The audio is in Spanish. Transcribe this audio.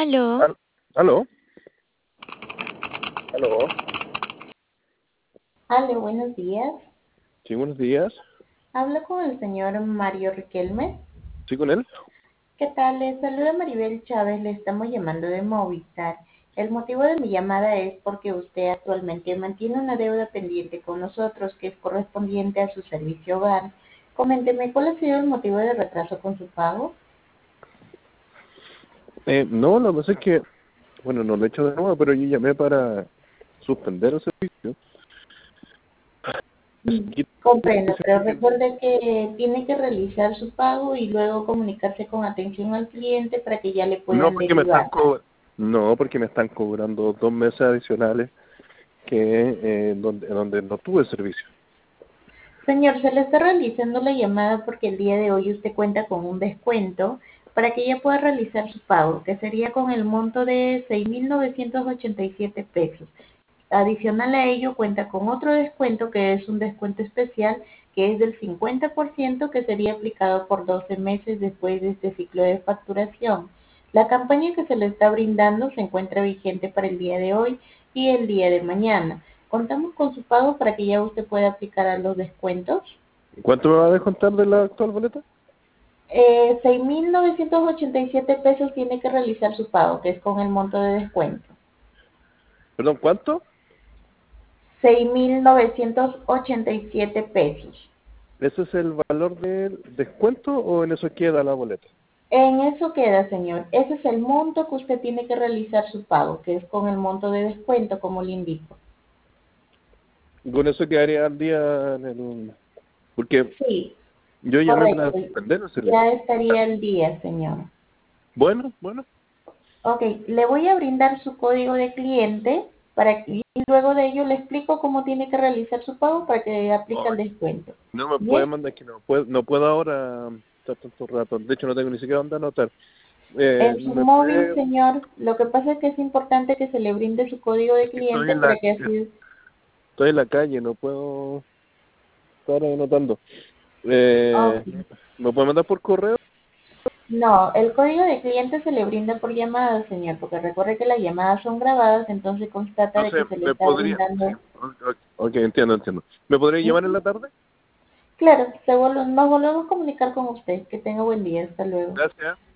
Aló, Al- ¿Aló? ¿Aló? Hola, buenos días. Sí, buenos días. Hablo con el señor Mario Riquelme. ¿Sí con él? ¿Qué tal? Les saluda Maribel Chávez, le estamos llamando de Movistar. El motivo de mi llamada es porque usted actualmente mantiene una deuda pendiente con nosotros que es correspondiente a su servicio hogar. Coménteme, ¿cuál ha sido el motivo de retraso con su pago? No, lo que pasa es que, bueno, no lo he hecho de nuevo, pero yo llamé para suspender el servicio. Comprendo, pero recuerde que tiene que realizar su pago y luego comunicarse con atención al cliente para que ya le No, puedan porque me están derivar. no, porque me están cobrando 2 meses adicionales que donde no tuve servicio. Señor, se le está realizando la llamada porque el día de hoy usted cuenta con un descuento para que ella pueda realizar su pago, que sería con el monto de 6.987 pesos. Adicional a ello, cuenta con otro descuento que es un descuento especial que es del 50% que sería aplicado por 12 meses después de este ciclo de facturación. La campaña que se le está brindando se encuentra vigente para el día de hoy y el día de mañana. Contamos con su pago para que ya usted pueda aplicar a los descuentos. ¿Cuánto me va a descontar de la actual boleta? 6.987 pesos tiene que realizar su pago, que es con el monto de descuento. Perdón, ¿cuánto? 6.987 pesos. ¿Ese es el valor del descuento o en eso queda la boleta? En eso queda, señor. Ese es el monto que usted tiene que realizar su pago, que es con el monto de descuento, como le indico. Y con eso quedaría al día porque Sí, yo llamé para correcto. suspender el servicio. Ya estaría el día, señor. Bueno, bueno. Ok, le voy a brindar su código de cliente y luego de ello le explico cómo tiene que realizar su pago para que aplique el descuento. No me puede Bien, mandar que no puedo ahora estar tanto rato. De hecho, no tengo ni siquiera dónde anotar. en su ¿Me móvil, puede? señor, lo que pasa es que es importante que se le brinde su código de Es que cliente para que así... estoy en la calle, no puedo estar anotando. Ok. ¿Me puede mandar por correo? No, el código de cliente se le brinda por llamada, señor, porque recuerde que las llamadas son grabadas, entonces constata No de sé, que se le me está podría. Sí, brindando. ok, entiendo. ¿Me podría llamar en Ujú. la tarde? Claro, nos volvemos a comunicar con usted. Que tenga buen día. Hasta luego. Gracias.